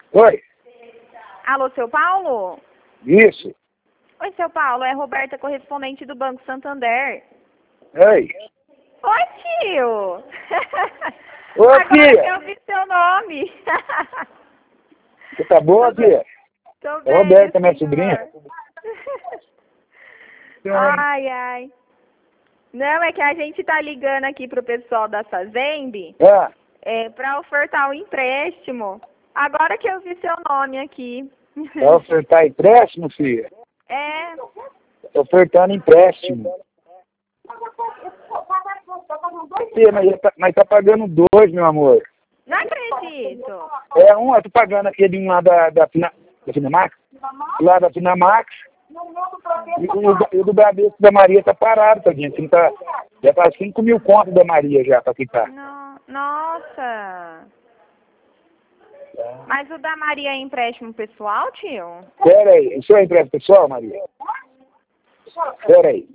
Oi, Alô, seu Paulo? isso. Oi, seu Paulo, é Roberta, correspondente do Banco Santander. Oi. Oi, tio! Ô, Agora tia. que eu vi seu nome. Você tá boa, tia? Tô É bem, Roberta, minha senhor. sobrinha. Ai, ai. Não, é que a gente tá ligando aqui pro pessoal da Sazemb Ah, pra ofertar um empréstimo. Agora que eu vi seu nome aqui. vai ofertar empréstimo, filha? É, Tô ofertando empréstimo. Tia, mas tá pagando dois, meu amor. não acredito. É um, eu tô pagando aquele lá da Finamax, lá da Finamax, e o do Bradesco da Maria tá parado, tá, gente? Já tá 5 mil contos da Maria já pra quitar. Nossa. Mas o da Maria é empréstimo pessoal, tio? Pera aí, isso é empréstimo pessoal, Maria? Pera aí.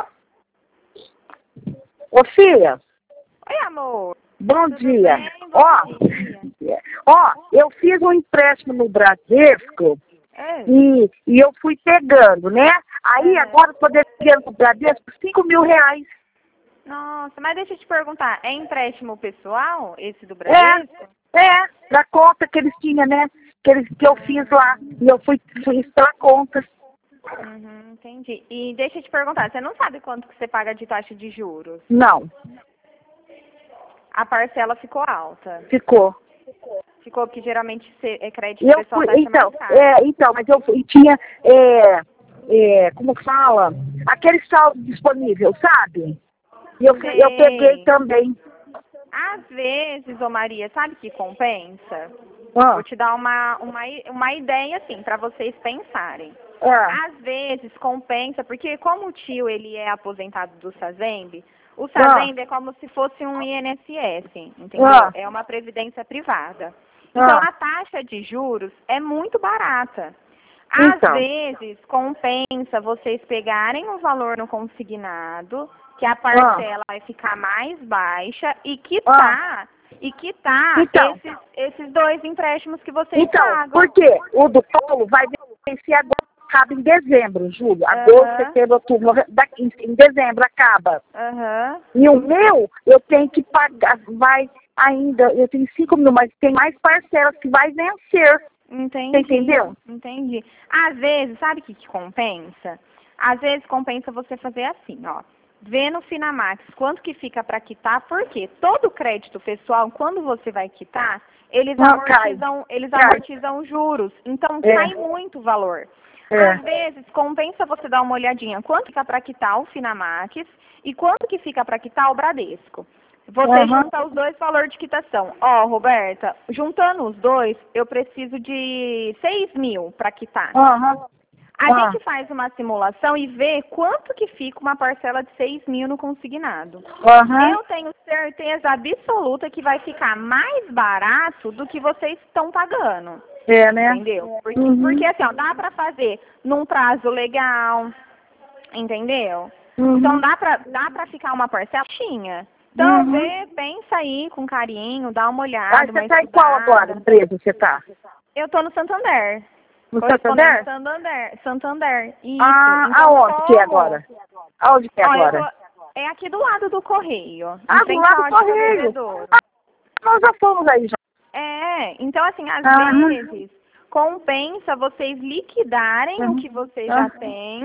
Ô, filha, Oi, amor. bom Tudo dia. bem? Bom dia. Ó, eu fiz um empréstimo no Bradesco É. e eu fui pegando, né? Aí É. agora poder pegar no Bradesco 5 mil reais. Nossa, mas deixa eu te perguntar, é empréstimo pessoal, esse do Bradesco? Da conta que eles tinham, né? Que eu fiz lá. E eu fiz pela conta. Uhum, entendi. E deixa eu te perguntar, você não sabe quanto que você paga de taxa de juros? Não, A parcela ficou alta. ficou. Ficou porque geralmente é crédito E eu pessoal fui, taxa então, mais cara. mas eu fui, tinha, como fala? Aquele saldo disponível, sabe? E eu peguei Sei. também. Às vezes, ô Maria, sabe que compensa? Ah, Vou te dar uma ideia, assim, para vocês pensarem. ah, Às vezes compensa, porque como o tio ele é aposentado do Sazemb, o Sazemb é como se fosse um INSS, entendeu? Ah. É uma previdência privada. Então ah. a taxa de juros é muito barata. Às Então, vezes compensa vocês pegarem um valor no consignado, que a parcela vai ficar mais baixa e quitar Então. esses dois empréstimos que vocês então, pagam. porque o do Paulo vai vencer agora, acaba em dezembro, julho, Aham. agosto, setembro, outubro, em dezembro acaba. Aham. E o meu, eu tenho que pagar, eu tenho 5 mil, mas tem mais parcelas que vai vencer. Entendi. Você entendeu? Entendi. Às vezes, sabe o que compensa? Às vezes compensa você fazer assim, ó. Vê no Finamax quanto que fica para quitar, porque todo crédito pessoal, quando você vai quitar, eles Não, cai. amortizam juros. Então cai muito o valor. Às vezes compensa você dar uma olhadinha quanto fica para quitar o Finamax e quanto que fica para quitar o Bradesco. Você junta os dois valores de quitação. Ó, Roberta, juntando os dois, eu preciso de 6 mil para quitar. A gente faz uma simulação e vê quanto que fica uma parcela de 6 mil no consignado. Eu tenho certeza absoluta que vai ficar mais barato do que vocês estão pagando. Né? Entendeu? Porque assim, ó, dá pra fazer num prazo legal, entendeu? Então dá pra ficar uma parcela. Então pensa aí com carinho, dá uma olhada, uma Você tá em qual agora, empresa você tá? Eu tô no Santander. No Correspondente Santander? Santander. Isso. Ah, Então, aonde que é agora? Aonde que é agora? É aqui do lado do correio. Ah, do lado do correio. Nós já fomos aí já. Então assim, às vezes compensa vocês liquidarem o que vocês já têm.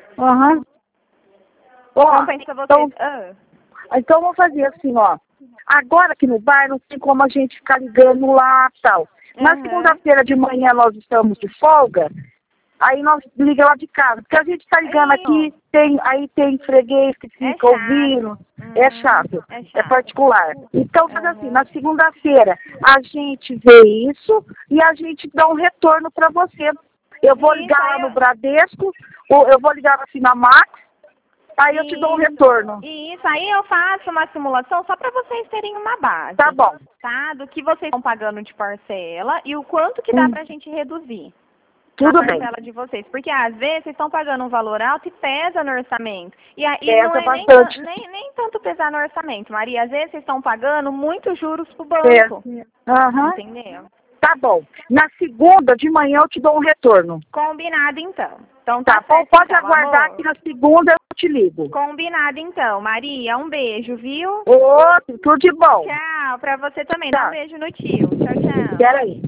Compensa vocês. Então vamos fazer assim, ó. Agora aqui no bar não tem como a gente ficar ligando lá e tal. Na segunda-feira de manhã nós estamos de folga, aí nós ligamos lá de casa. Porque a gente está ligando aqui, tem freguês que fica ouvindo. É chato, é particular. Então faz assim, na segunda-feira a gente vê isso e a gente dá um retorno para você. Eu vou ligar lá no Bradesco, ou eu vou ligar na Finamax, aí eu te dou um retorno. Isso, aí eu faço uma simulação só para vocês terem uma base. Tá bom. Tá? Do que vocês estão pagando de parcela e o quanto que dá pra gente reduzir. Tudo a bem. parcela de vocês. Porque às vezes vocês estão pagando um valor alto e pesa no orçamento. E aí Pesa não é bastante. nem tanto pesar no orçamento, Maria. Às vezes vocês estão pagando muitos juros pro banco. Entendeu? Tá bom. Na segunda de manhã eu te dou um retorno. Combinado, então. Então Tá bom? certo, Pode então, aguardar amor. que na segunda eu te ligo. Combinado, então. Maria, um beijo, viu? Outro, tudo de bom. Tchau, pra você também. Tá. Dá um beijo no tio. Tchau, tchau. Peraí.